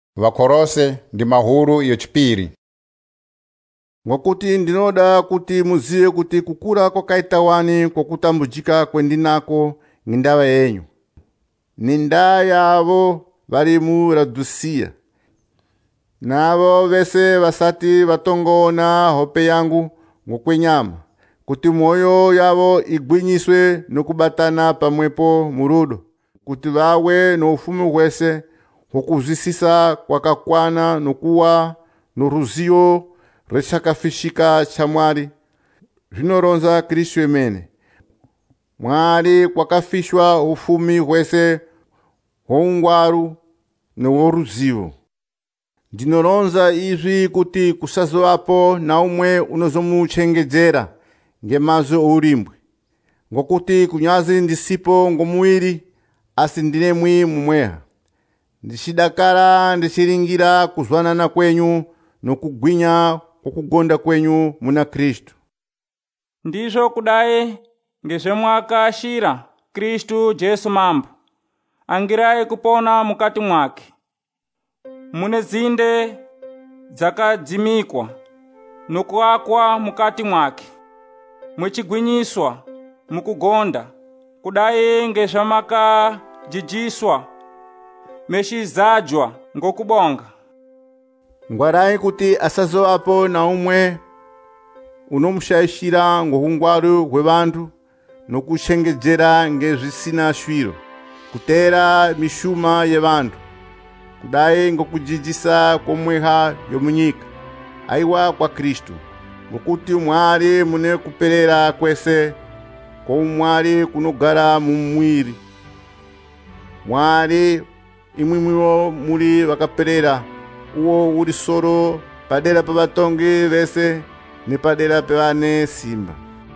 Vakorose ndi mahulu iyo chipiri. Mwakuti ndinoda kuti muziwe kuti kukula kwakaita wani kwakutambujika kwendinako ngindawa yenyu. Ninda yavo vari mu Laodicea. Navo vese vasati vatongona hope yangu ngokwenyama, kuti moyo yavo igwinyiswe nokubatana pamwepo murudo, kuti vawe no ufumu wese hokuzisisa kwakakwana nokuwa noruziyo rechakafishika cha Mwari. Zvinoronza Kristu emene. Mwari kwakafishwa ufumi wese houngwaru noruzivo. Ndinoronza izvi kuti kusazovapo na umwe unozomuchengedzera ngemazo oulimbwe, ngokuti kunyazi ndisipo ngomuwiri asi ndinemwi mumweha. Ndichidakara ndichiringira kuzwanana kwenyu nokugwinya kukugonda kwenyu muna Kristu. Ndizvo kudai ngezvemwakashira Kristu Jesu mambo, angirai kupona mukati mwake. Mune zinde dzakadzimikwa nokuakwa mukati mwake, mwechigwinyiswa mukugonda, kudai ngezvamakajijiswa mechizadzwa ngokubonga. Ngwarai kuti asazovapo na umwe unomushayishira ngokungwaru hwevantu nokuchengedzera ngezvisina shwiro, kutera mishuma yevantu, kudai ngokujijisa komweha yomunyika, aiwa kwa Kristu, ngokuti Mwari mune kuperera kwese kwa umwari kunogara mumwiri. Mwari imwimwiwo muri vakaperera, uwo uri soro padera pavatongi vese nepadera pevane simba.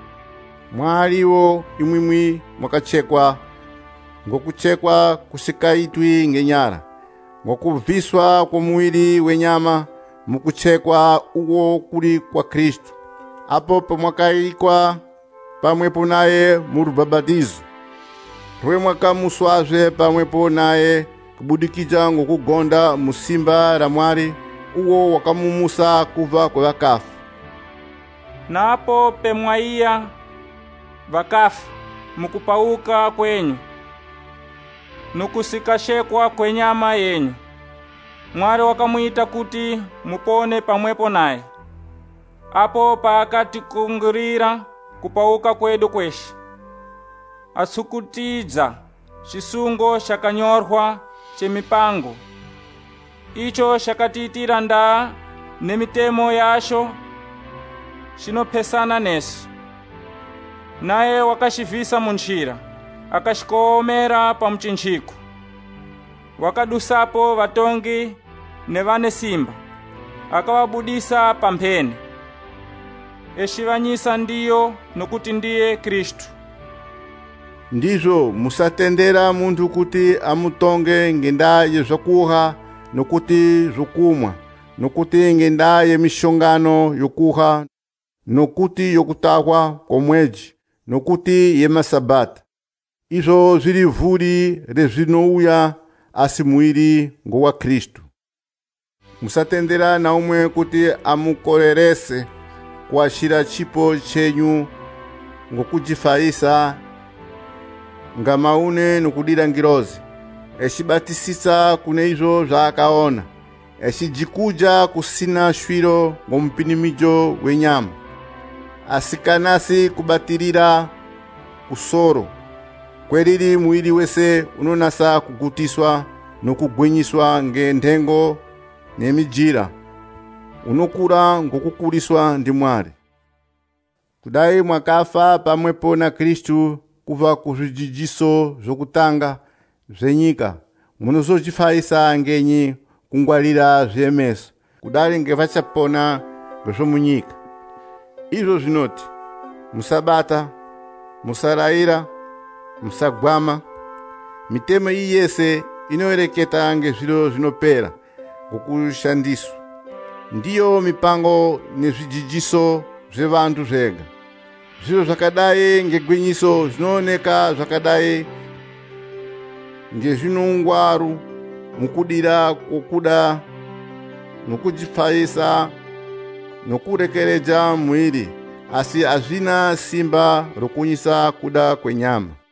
Mwariwo imwimwi mwakachekwa, ngokuchekwa kusikaitwi ngenyara, ngokubviswa kwomuwiri wenyama mukuchekwa uwo kuri kwa Kristu, apo pamwakaikwa pamwepo naye murubhabhatizo, rwe mwakamuswazve pamwepo naye kubudikidza ngokugonda musimba ra Mwari, uwo wakamumusa kubva kwevakafa. Napo pemwaiya vakafa mukupauka kwenyu nokusikashekwa kwenyama yenyu, Mwari wakamuita kuti mupone pamwepo naye, apo paakatikungurira kupauka kwedu kweshe, atsukutidza chisungo chakanyorwa chemipango, icho chakatiitira ndaa nemitemo yacho chinopesana nesu. Naye wakashivisa munjira, akashikomera pamuchinjiko. Wakadusapo vatongi nevane simba, akavabudisa pamphene, eshivanyisa ndiyo nokuti ndiye Kristu. Ndizvo musatendera muntu kuti amutonge ngenda yezvakuha nokuti zvokumwa, nokuti ngenda yemishongano yokuha, nokuti yokutahwa komweji, nokuti yemasabata. Izvo zviri vhuri rezvinouya, asi muwiri ngowa Kristu. Musatendera na umwe kuti amukorerese kuashira chipo chenyu ngokujifaisa ngamaune nokudira ngirozi, echibatisisa kune izvo zvaakaona, echijikuja kusina shwiro ngomupinimidzo wenyama, asikanasi kubatirira kusoro kweriri muwiri wese unonasa kugutiswa nokugwinyiswa ngendengo nemijira, unokura ngokukuriswa ndi Mwari. Kudai mwakafa pamwepo na Kristu kubva kuzvidzidziso zvokutanga zvenyika, munozochifaisa ngenyi kungwarira zvemeso, kudai ngevachapona ngezvomunyika. Izvo zvinoti: musabata, musarayira, musagwama. Mitemo iyi yese inoyereketa ngezviro zvinopera ngokushandiswa. Ndiyo mipango nezvidzidziso zvevantu zvega. Zviro zvakadai ngegwinyiso zvinooneka zvakadai ngezvinongwaru mukudira kukuda nokujipfayisa nokurekereja mwiri, asi azvina simba rokunyisa kuda kwenyama.